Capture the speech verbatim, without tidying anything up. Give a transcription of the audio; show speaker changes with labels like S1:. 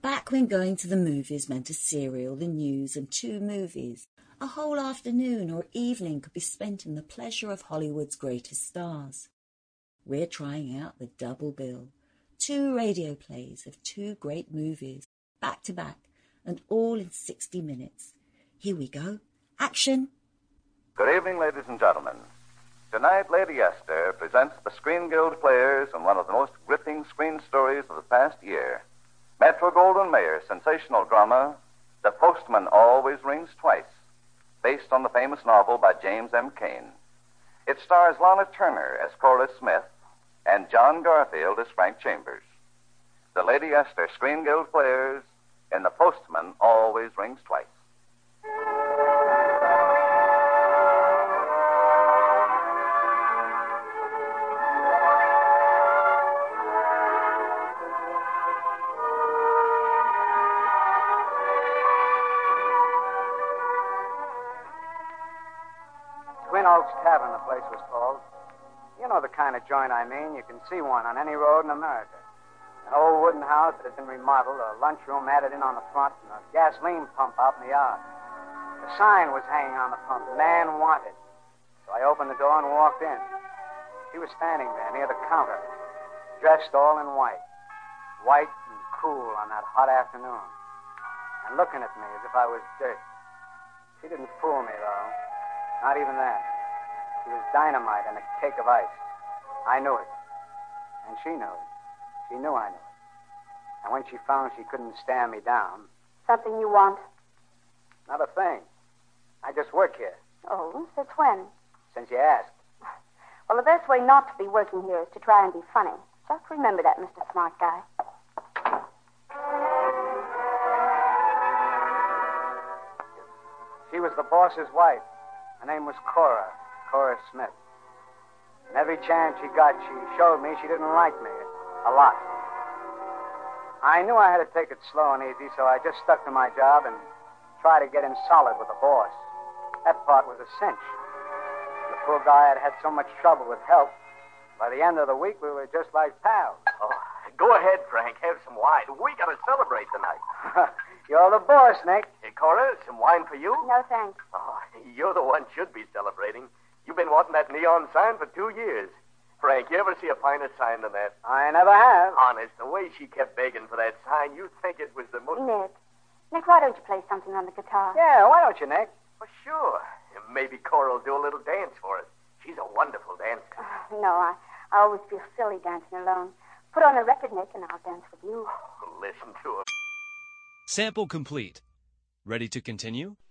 S1: Back when going to the movies meant a serial, the news, and two movies, a whole afternoon or evening could be spent in the pleasure of Hollywood's greatest stars. We're trying out the double bill, two radio plays of two great movies, back to back, and all in sixty minutes. Here we go. Action!
S2: Good evening, ladies and gentlemen. Tonight, Lady Esther presents the Screen Guild players in one of the most gripping screen stories of the past year. Metro-Goldwyn-Mayer's sensational drama, The Postman Always Rings Twice, based on the famous novel by James M. Cain. It stars Lana Turner as Cora Smith and John Garfield as Frank Chambers. The Lady Esther Screen Guild players in The Postman Always Rings Twice.
S3: Twin Oaks Tavern, the place was called. You know the kind of joint I mean. You can see one on any road in America. An old wooden house that has been remodeled, a lunchroom added in on the front, and a gasoline pump out in the yard. The sign was hanging on the pump, Man Wanted. So I opened the door and walked in. She was standing there near the counter, dressed all in white. White and cool on that hot afternoon. And looking at me as if I was dirt. She didn't fool me, though. Not even then. She was dynamite and a cake of ice. I knew it. And she knew it. She knew I knew it. And when she found she couldn't stand me down...
S4: Something you want?
S3: Not a thing. I just work here.
S4: Oh, since when?
S3: Since you asked.
S4: Well, the best way not to be working here is to try and be funny. Just remember that, Mister Smart Guy.
S3: She was the boss's wife. Her name was Cora. Cora Smith. And every chance she got, she showed me she didn't like me. A lot. I knew I had to take it slow and easy, so I just stuck to my job and tried to get in solid with the boss. That part was a cinch. The poor guy had had so much trouble with health. By the end of the week, we were just like pals.
S5: Oh, go ahead, Frank. Have some wine. We got to celebrate tonight.
S3: You're the boss, Nick.
S5: Hey, Cora, some wine for you?
S4: No, thanks.
S5: Oh, you're the one should be celebrating. You've been wanting that neon sign for two years. Frank, you ever see a finer sign than that?
S3: I never have.
S5: Honest, the way she kept begging for that sign, you'd think it was the most...
S4: Nick. Nick, why don't you play something on the guitar?
S3: Yeah, why don't you, Nick?
S5: Well, sure. Maybe Cora will do a little dance for us. She's a wonderful dancer.
S4: Uh, no, I, I always feel silly dancing alone. Put on a record, Nick, and I'll dance with you.
S5: Oh, listen to her.
S6: Sample complete. Ready to continue?